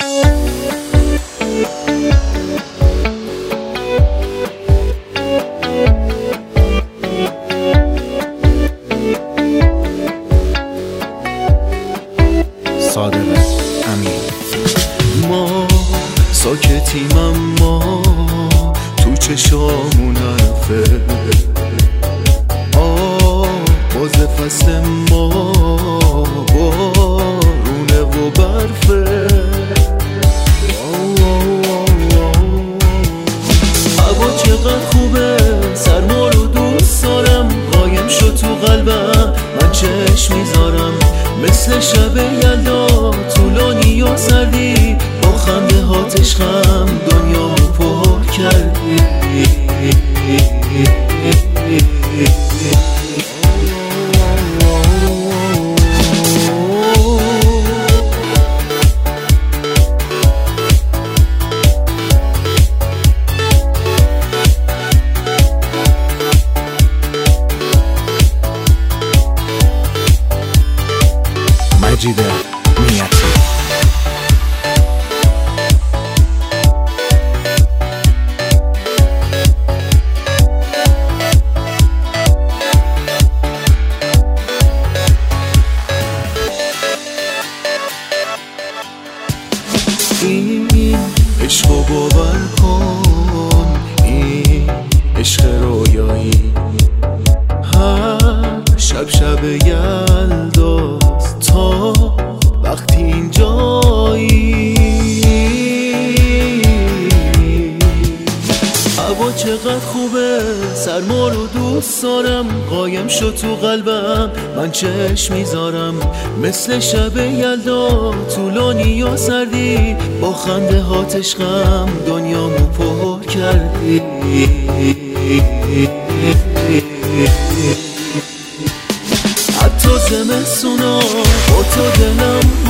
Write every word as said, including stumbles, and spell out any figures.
صادق امین. ما ساکتیم اما تو چشامون حرفه، آواز فصل ما بارونه و برفه. هوا چقدر خوبه، سرما رو دوست دارم، قایم شد تو قلبم، من چشم میذارم مثل شب یلدا، طولانی و سردی، با خنده هات عشقم دنیامو پر کردی. مجید نیتی. این عشق باور کن، این عشق رویایی، هر شب شب یلداست تا وقتی اینجایی. هوا چقدر خوبه، سرما رو دوست دارم، قایم شد تو قلبم، من چشم میذارم مثل شب یلدا، طولانی و سردی، با خنده هات عشقم دنیامو پر کردی. حتی زمستونا با تو دلم